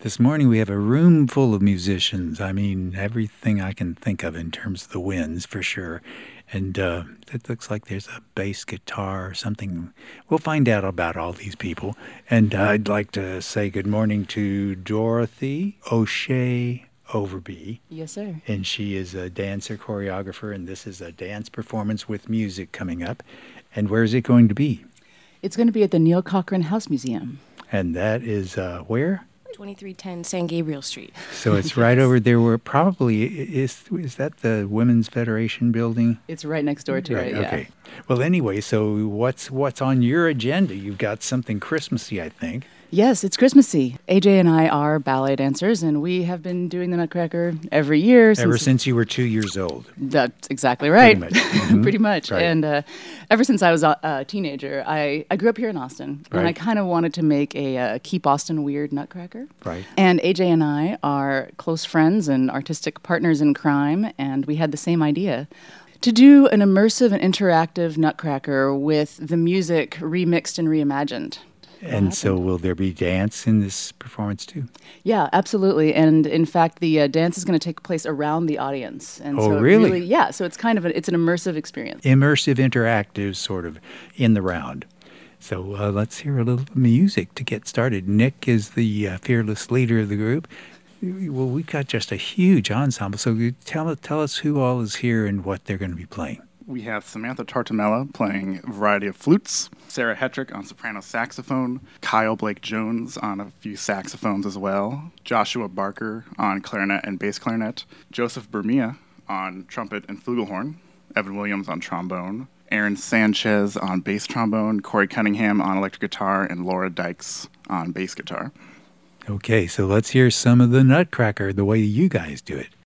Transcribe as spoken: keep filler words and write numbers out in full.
This morning we have a room full of musicians. I mean, everything I can think of in terms of the winds, for sure. And uh, it looks like there's a bass guitar or something. We'll find out about all these people. And uh, I'd like to say good morning to Dorothy O'Shea Overby. Yes, sir. And she is a dancer, choreographer, and this is a dance performance with music coming up. And where is it going to be? It's going to be at the Neil Cochran House Museum. And that is uh, where? twenty-three ten San Gabriel Street. So it's right over there where probably, is is that the Women's Federation building? It's right next door to right, it, yeah. Okay. Well, anyway, so what's what's on your agenda? You've got something Christmassy, I think. Yes, it's Christmassy. A J and I are ballet dancers, and we have been doing the Nutcracker every year. Ever since, since you were two years old. That's exactly right. Pretty much. Mm-hmm. Pretty much. Right. And uh, ever since I was a, a teenager, I, I grew up here in Austin, Right. and I kind of wanted to make a uh, Keep Austin Weird Nutcracker. Right. And A J and I are close friends and artistic partners in crime, and we had the same idea. To do an immersive and interactive Nutcracker with the music remixed and reimagined. And so will there be dance in this performance too? Yeah, absolutely. And in fact, the uh, dance is going to take place around the audience. And Oh, so it really? Yeah, so it's kind of a, it's an immersive experience. Immersive, interactive, sort of in the round. So uh, let's hear a little music to get started. Nick is the uh, fearless leader of the group. Well, we've got just a huge ensemble. So you tell tell us who all is here and what they're going to be playing. We have Samantha Tartamella playing a variety of flutes, Sarah Hetrick on soprano saxophone, Kyle Blake Jones on a few saxophones as well, Joshua Barker on clarinet and bass clarinet, Joseph Bermia on trumpet and flugelhorn, Evan Williams on trombone, Aaron Sanchez on bass trombone, Corey Cunningham on electric guitar, and Laura Dykes on bass guitar. Okay, so let's hear some of the Nutcracker the way you guys do it.